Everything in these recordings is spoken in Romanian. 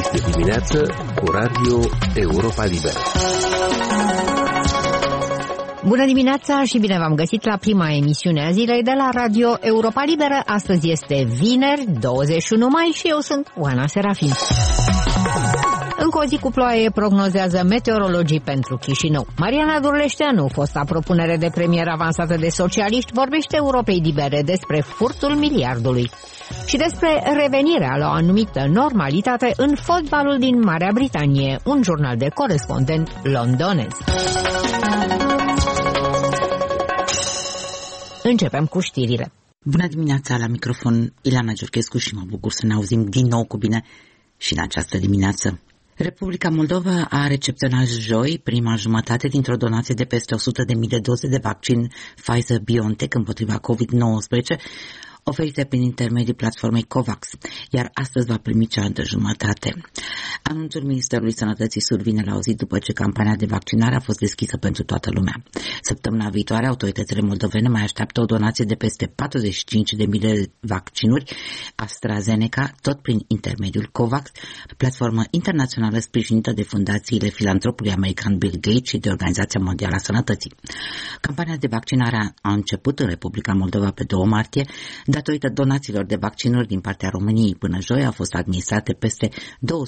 Este dimineață cu Radio Europa Liberă. Bună dimineața și bine v-am găsit la prima emisiune a zilei de la Radio Europa Liberă. Astăzi este vineri, 21 mai și eu sunt Oana Serafin. Încă o zi cu ploaie prognozează meteorologii pentru Chișinău. Mariana Durleșteanu, fosta propunere de premier avansată de socialiști, vorbește Europei Libere despre furtul miliardului și despre revenirea la o anumită normalitate în fotbalul din Marea Britanie, un jurnal de corespondent londonez. Începem cu știrile. Bună dimineața, la microfon Ileana Giurchescu și mă bucur să ne auzim din nou cu bine și în această dimineață. Republica Moldova a recepționat joi prima jumătate dintr-o donație de peste 100.000 de doze de vaccin Pfizer-BioNTech împotriva COVID-19, oferite prin intermediul platformei COVAX, iar astăzi va primi cealaltă jumătate. Anunțul Ministerului Sănătății survine la o zi după ce campania de vaccinare a fost deschisă pentru toată lumea. Săptămâna viitoare, autoritățile moldovene mai așteaptă o donație de peste 45.000 de vaccinuri AstraZeneca, tot prin intermediul COVAX, platformă internațională sprijinită de fundațiile filantropului american Bill Gates și de Organizația Mondială a Sănătății. Campania de vaccinare a început în Republica Moldova pe 2 martie, datorită donațiilor de vaccinuri din partea României. Până joi au fost administrate peste 275.000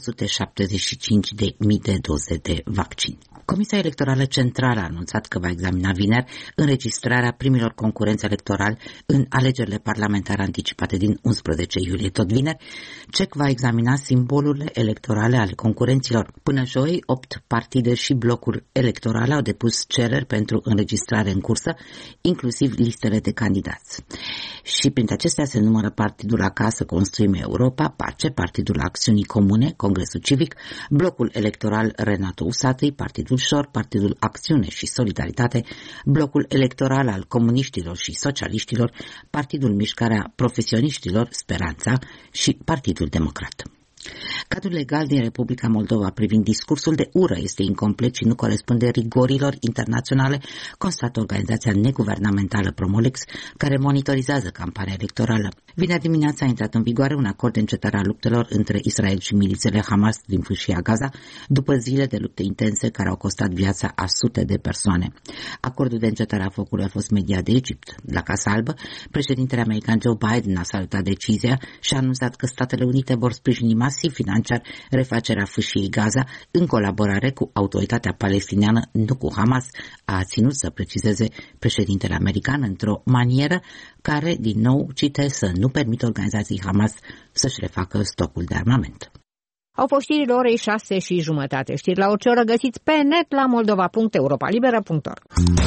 de doze de vaccin. Comisia Electorală Centrală a anunțat că va examina vineri înregistrarea primilor concurenți electorali în alegerile parlamentare anticipate din 11 iulie. Tot vineri, CEC va examina simbolurile electorale ale concurenților. Până joi, 8 partide și blocuri electorale au depus cereri pentru înregistrare în cursă, inclusiv listele de candidați. Și printre acestea se numără Partidul Acasă Construim Europa, PACE, Partidul Acțiunii Comune, Congresul Civic, Blocul Electoral Renato Usatăi, Partidul Șor, Partidul Acțiune și Solidaritate, Blocul Electoral al Comuniștilor și Socialiștilor, Partidul Mișcarea Profesioniștilor, Speranța și Partidul Democrat. Cadrul legal din Republica Moldova privind discursul de ură este incomplet și nu corespunde rigorilor internaționale, constată organizația neguvernamentală Promolex, care monitorizează campania electorală. Vineri dimineața a intrat în vigoare un acord de încetare a luptelor între Israel și milițiile Hamas din Fâșia Gaza, după zile de lupte intense care au costat viața a sute de persoane. Acordul de încetare a focului a fost mediat de Egipt. La Casa Albă, președintele american Joe Biden a salutat decizia și a anunțat că Statele Unite vor sprijini masiv financiar refacerea Fâșiei Gaza în colaborare cu autoritatea palestiniană, nu cu Hamas, a ținut să precizeze președintele american într-o manieră care, din nou, cite, să nu permită organizației Hamas să-și refacă stocul de armament. Au fost știrile orei 6:30. Știri la orice oră găsiți pe net la moldova.europalibera.org.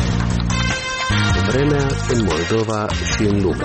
Vremea în Moldova și în lume.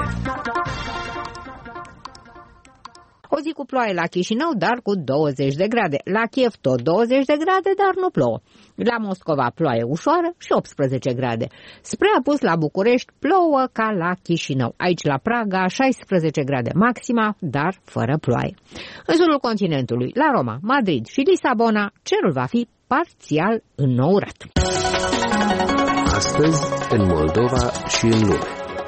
O zi cu ploaie la Chișinău, dar cu 20 de grade. La Kiev tot 20 de grade, dar nu plouă. La Moscova ploaie ușoară și 18 grade. Spre apus la București plouă ca la Chișinău. Aici la Praga 16 grade maxima, dar fără ploaie. În sudul continentului, la Roma, Madrid și Lisabona, cerul va fi parțial înnourat. Astăzi, în Moldova și în lume.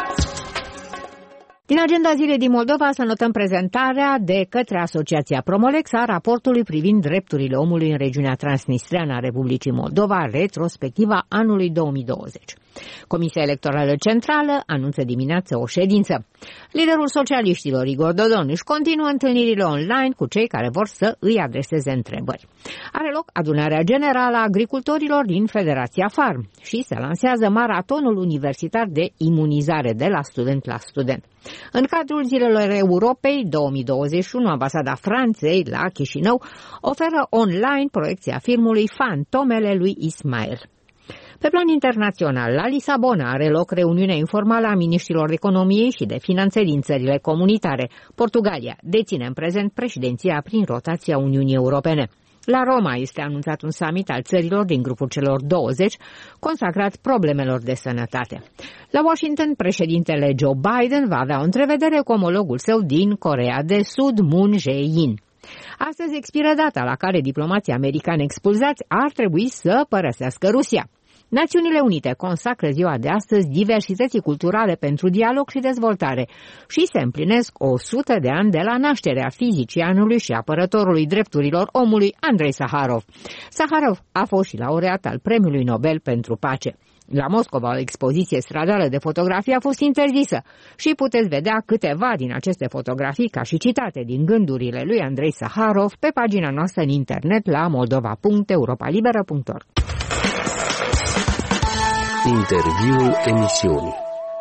Din agenda zilei din Moldova să notăm prezentarea de către Asociația Promolex a raportului privind drepturile omului în regiunea transnistreană a Republicii Moldova, retrospectiva anului 2020. Comisia Electorală Centrală anunță dimineață o ședință. Liderul socialiștilor, Igor Dodon, își continuă întâlnirile online cu cei care vor să îi adreseze întrebări. Are loc adunarea generală a agricultorilor din Federația Farm și se lansează maratonul universitar de imunizare de la student la student. În cadrul Zilelor Europei 2021, Ambasada Franței la Chișinău oferă online proiecția filmului Fantomele lui Ismael. Pe plan internațional, la Lisabona are loc reuniunea informală a miniștrilor economiei și de finanțe din țările comunitare. Portugalia deține în prezent președinția prin rotația Uniunii Europene. La Roma este anunțat un summit al țărilor din grupul celor 20 consacrat problemelor de sănătate. La Washington, președintele Joe Biden va avea o întrevedere cu omologul său din Coreea de Sud, Moon Jae-in. Astăzi expiră data la care diplomații americani expulzați ar trebui să părăsească Rusia. Națiunile Unite consacră ziua de astăzi diversității culturale pentru dialog și dezvoltare și se împlinesc 100 de ani de la nașterea fizicianului și apărătorului drepturilor omului Andrei Saharov. Saharov a fost și laureat al Premiului Nobel pentru Pace. La Moscova, o expoziție stradală de fotografii a fost interzisă și puteți vedea câteva din aceste fotografii ca și citate din gândurile lui Andrei Saharov pe pagina noastră în internet la moldova.europalibera.org. Interviul emisiunii.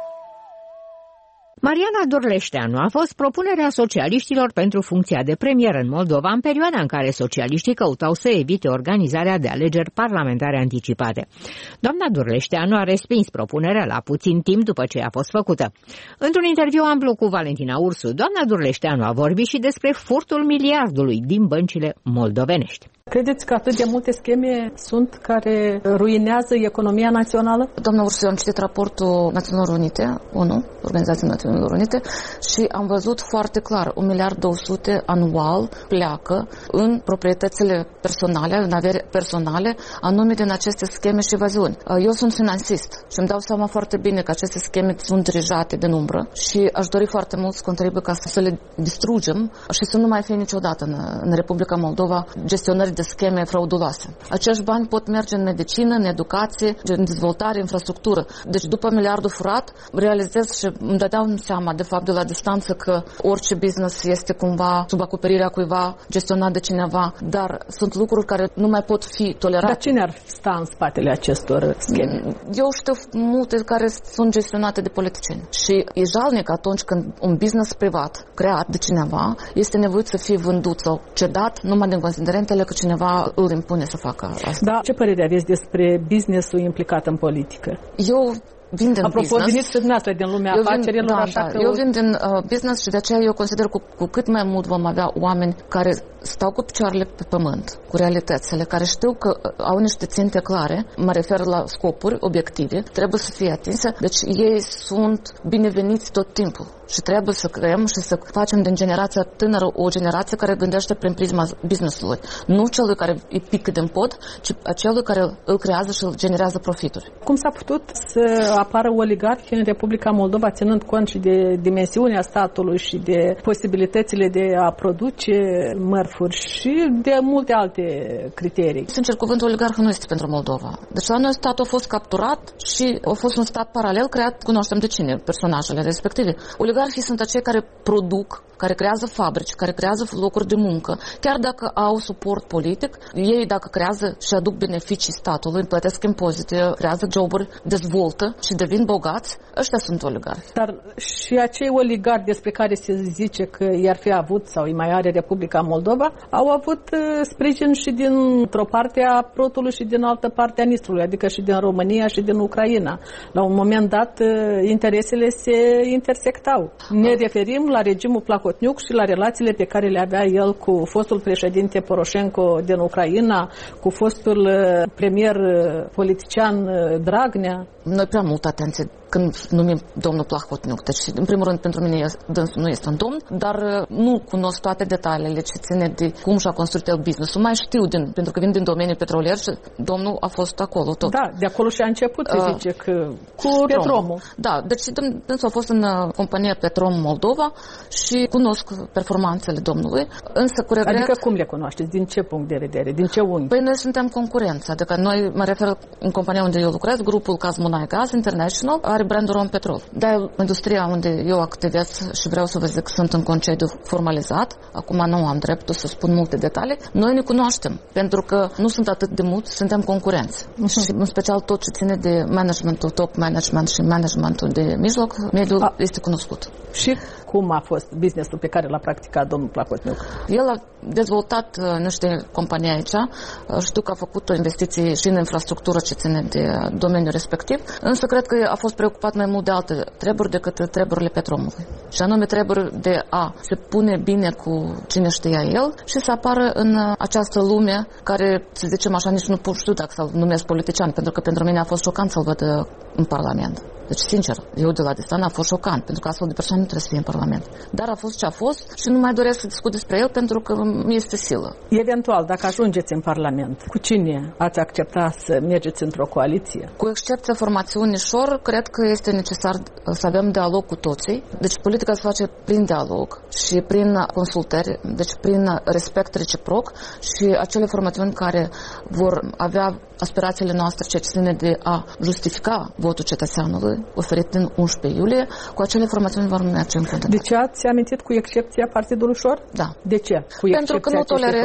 Mariana Durleșteanu a fost propunerea socialiștilor pentru funcția de premier în Moldova în perioada în care socialiștii căutau să evite organizarea de alegeri parlamentare anticipate. Doamna Durleșteanu a respins propunerea la puțin timp după ce a fost făcută. Într-un interviu amplu cu Valentina Ursu, doamna Durleșteanu a vorbit și despre furtul miliardului din băncile moldovenești. Credeți că atât de multe scheme sunt care ruinează economia națională? Doamna Ursu, eu am citit raportul Națiunilor Unite, ONU, Organizației Națiunilor Unite, și am văzut foarte clar 1,2 miliarde anual pleacă în proprietățile personale, în averi personale, anume din aceste scheme și evaziuni. Eu sunt finansist și îmi dau seama foarte bine că aceste scheme sunt dirijate din umbră și aș dori foarte mult să contribuie ca să le distrugem și să nu mai fie niciodată în Republica Moldova gestionări de scheme frauduloase. Acești bani pot merge în medicină, în educație, în dezvoltare, infrastructură. Deci după miliardul furat, realizez și îmi dădeam seama de fapt de la distanță că orice business este cumva sub acoperirea cuiva, gestionat de cineva, dar sunt lucruri care nu mai pot fi tolerate. Dar cine ar sta în spatele acestor scheme? Eu știu multe care sunt gestionate de politicieni. Și e jalnic atunci când un business privat creat de cineva este nevoit să fie vândut sau cedat numai din considerentele că cineva îl impune să facă asta. Da, ce părere aveți despre business-ul implicat în politică? Eu vin din business. Veniți dumneavoastră din lumea afacerilor, așa că... Eu vin din business și de aceea eu consider cu cât mai mult vom avea oameni care stau cu picioarele pe pământ, cu realitățile, care știu că au niște ținte clare, mă refer la scopuri obiective, trebuie să fie atinse, deci ei sunt bineveniți tot timpul. Și trebuie să creăm și să facem din generația tânără o generație care gândește prin prisma business-ului. Nu celui care îi pică din pod, ci acelui care îl creează și îl generează profituri. Cum s-a putut să apară oligarhi în Republica Moldova, ținând cont și de dimensiunea statului și de posibilitățile de a produce mărfuri și de multe alte criterii? Sincer, cuvântul oligarh nu este pentru Moldova. Deci la noi statul a fost capturat și a fost un stat paralel creat, cunoaștem de cine, personajele respective. Oligarhii sunt acei care produc, care creează fabrici, care creează locuri de muncă, chiar dacă au suport politic, ei dacă creează și aduc beneficii statului, plătesc impozite, creează joburi, dezvoltă și devin bogați, ăștia sunt oligarhi. Dar și acei oligarhi despre care se zice că i-ar fi avut sau îi mai are Republica Moldova, au avut sprijin și dintr-o parte a Prutului și din altă parte a Nistrului, adică și din România și din Ucraina. La un moment dat, interesele se intersectau. Ne referim la regimul Plahotniuc și la relațiile pe care le avea el cu fostul președinte Poroșenko din Ucraina, cu fostul premier politician Dragnea. Noi prea multă atenție când numim domnul Plahotniuc. Deci, în primul rând, pentru mine dânsul nu este un domn, dar nu cunosc toate detaliile ce ține de cum și-a construit el business-ul. Mai știu, pentru că vin din domeniul petrolier și domnul a fost acolo tot. Da, de acolo și-a început, se zice, că cu Petromul. Da, deci dânsul a fost în compania Petrom Moldova și cunosc performanțele domnului, însă cu regret... Adică cum le cunoașteți? Din ce punct de vedere? Din ce unghi? Păi noi suntem concurență, adică noi, mă refer în compania unde eu lucrez, grupul Kazmunai Gaz International, are brandul Rompetrol. Dar industria unde eu activez și vreau să vă zic că sunt în concediu formalizat, acum nu am dreptul să spun multe detalii, noi ne cunoaștem, pentru că nu sunt atât de mulți, suntem concurenți. Și în special tot ce ține de managementul, top management și managementul de mijloc, mediul este cunoscut. Și cum a fost business-ul pe care l-a practicat domnul Plahotniuc? El a dezvoltat niște companii aici, știu că a făcut o investiție și în infrastructură ce ține de domeniul respectiv, însă cred că a fost preocupat mai mult de alte treburi decât treburile Petromului. Și anume treburi de a se pune bine cu cine știa el și să apară în această lume care, să zicem așa, nici nu știu dacă să-l numesc politician, pentru că pentru mine a fost șocant să-l văd în Parlament. Deci, sincer, eu de la distanță a fost șocant, pentru că astfel de persoane nu trebuie să fie în Parlament. Dar a fost ce a fost și nu mai doresc să discut despre el pentru că mi este silă. Eventual, dacă ajungeți în Parlament, cu cine ați accepta să mergeți într-o coaliție? Cu excepția formațiunii Șor, cred că este necesar să avem dialog cu toții. Deci politica se face prin dialog și prin consultări, deci prin respect reciproc și acele formațiuni care vor avea aspirațiile noastre ce ține de a justifica votul cetățeanului oferit din 11 iulie, cu acele formațiuni vor merge în contact. De ce ați amintit cu excepția Partidului Șor? Da. De ce? Pentru că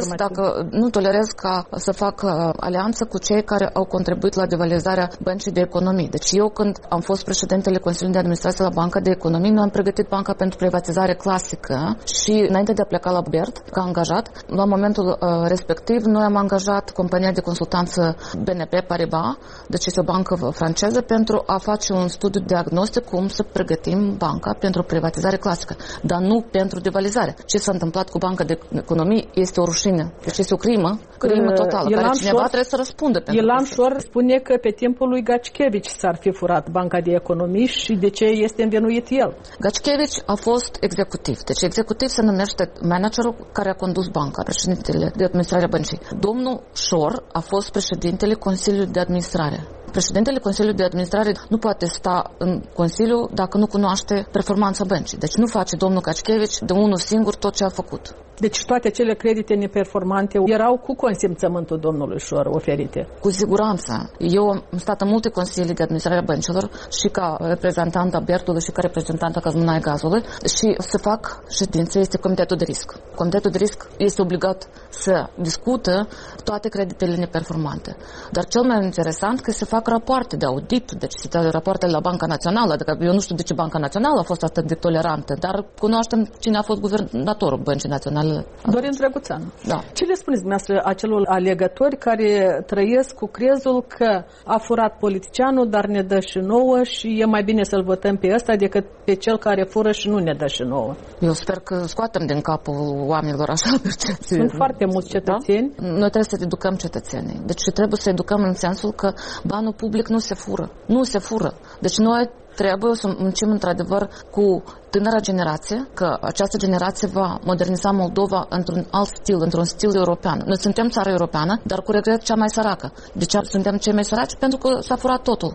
nu tolerez ca să fac alianță cu cei care au contribuit la devalizarea Băncii de Economii. Deci eu, când am fost președintele Consiliului de Administrație la Banca de Economie, noi am pregătit banca pentru privatizare clasică și înainte de a pleca la BERT, ca angajat, la momentul respectiv, noi am angajat compania de consultanță BNP Paribas, deci este o bancă franceză, pentru a face un studiu diagnostic cum să pregătim banca pentru privatizare clasică, dar nu pentru devalizare. Ce s-a întâmplat cu Banca de Economie este o rușine. Deci este o crimă totală, care cineva trebuie să răspundă pentru Ilan Șor spune că pe timpul lui Gacichevici s-ar fi furat Banca de Economie și de ce este învinuit el? Gacichevici a fost executiv. Deci executiv se numește managerul care a condus banca, președintele de administrare a băncii. Domnul Șor a fost președintele Consiliului de Administrare. Președintele Consiliului de Administrare nu poate sta în Consiliu dacă nu cunoaște performanța băncii. Deci nu face domnul Gacichevici de unul singur tot ce a făcut. Deci toate cele credite neperformante erau cu consimțământul domnului Șor oferite? Cu siguranță. Eu am stat în multe consilii de administrare a băncilor și ca reprezentant a BERT-ului și ca reprezentant a Cazmunai Gazului și se fac ședințe, este comitetul de risc. Comitetul de risc este obligat să discută toate creditele neperformante. Dar cel mai interesant că se fac rapoarte de audit, deci se dă rapoarte la Banca Națională, adică eu nu știu de ce Banca Națională a fost atât de tolerantă, dar cunoaștem cine a fost guvernatorul Băncii Naționale. Dorin Drăguțanu. Da. Ce le spuneți dumneavoastră acelor alegători care trăiesc cu crezul că a furat politicianul, dar ne dă și nouă și e mai bine să-l votăm pe ăsta decât pe cel care fură și nu ne dă și nouă? Eu sper că scoatem din capul oamenilor așa percepții. Sunt foarte mulți cetățeni. Da? Noi trebuie să educăm cetățenii. Deci trebuie să educăm în sensul că banul public nu se fură. Nu se fură. Deci noi trebuie să muncim într-adevăr cu tânăra generație, că această generație va moderniza Moldova într-un alt stil, într-un stil european. Noi suntem țara europeană, dar cu regret cea mai săracă. De ce suntem cei mai săraci? Pentru că s-a furat totul.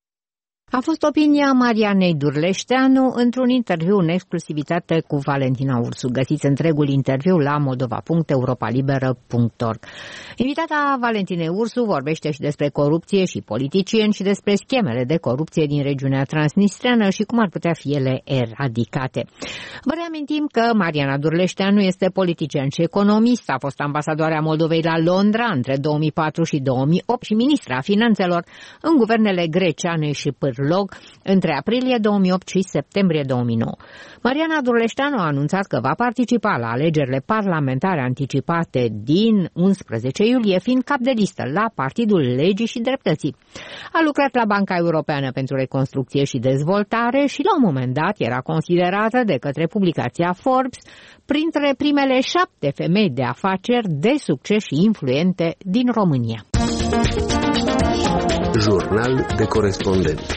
A fost opinia Marianei Durleșteanu într-un interviu în exclusivitate cu Valentina Ursu. Găsiți întregul interviu la moldova.europalibera.org. Invitata Valentinei Ursu vorbește și despre corupție și politicieni și despre schemele de corupție din regiunea transnistreană și cum ar putea fi ele eradicate. Vă reamintim că Mariana Durleșteanu este politician și economist, a fost ambasadoarea Moldovei la Londra între 2004 și 2008 și ministra finanțelor în guvernele Greceane și Pârlog între aprilie 2008 și septembrie 2009. Mariana Durleșteanu a anunțat că va participa la alegerile parlamentare anticipate din 11 iulie, fiind cap de listă la Partidul Legii și Dreptății. A lucrat la Banca Europeană pentru Reconstrucție și Dezvoltare și la un moment dat era considerată de către publicația Forbes printre primele 7 femei de afaceri de succes și influente din România. Jurnal de corespondent.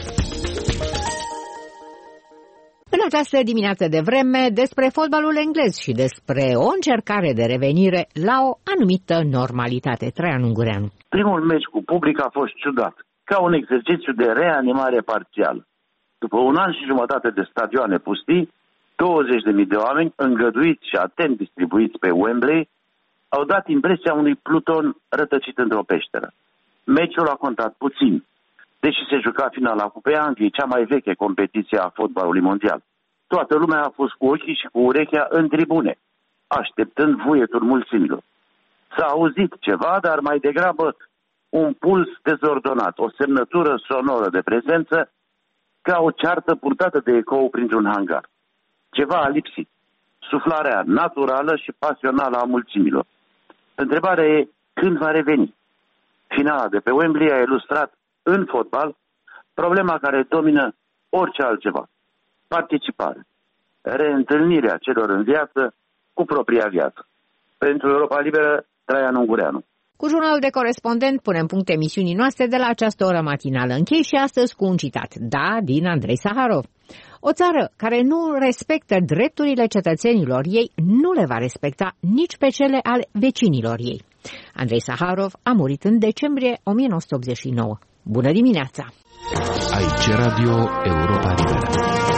În această dimineață de vreme, despre fotbalul englez și despre o încercare de revenire la o anumită normalitate. Traian Ungureanu. Primul meci cu public a fost ciudat, ca un exercițiu de reanimare parțială. După un an și jumătate de stadioane pustii, 20.000 de oameni, îngăduiți și atent distribuiți pe Wembley, au dat impresia unui Pluton rătăcit într-o peșteră. Meciul a contat puțin, deși se juca finala Cupei Angliei, cea mai veche competiție a fotbalului mondial. Toată lumea a fost cu ochii și cu urechea în tribune, așteptând vuietul mulțimilor. S-a auzit ceva, dar mai degrabă un puls dezordonat, o semnătură sonoră de prezență, ca o ceartă purtată de ecou printr-un hangar. Ceva a lipsit, suflarea naturală și pasională a mulțimilor. Întrebarea e când va reveni. Finala de pe Wembley a ilustrat în fotbal problema care domină orice altceva. Participare. Reîntâlnirea celor în viață cu propria viață. Pentru Europa Liberă, Traian Ungureanu. Cu jurnalul de corespondent punem punct emisiunii noastre de la această oră matinală. Închei și astăzi cu un citat, din Andrei Saharov. O țară care nu respectă drepturile cetățenilor ei nu le va respecta nici pe cele ale vecinilor ei. Andrei Saharov a murit în decembrie 1989. Bună dimineața! Aici Radio Europa Liberă.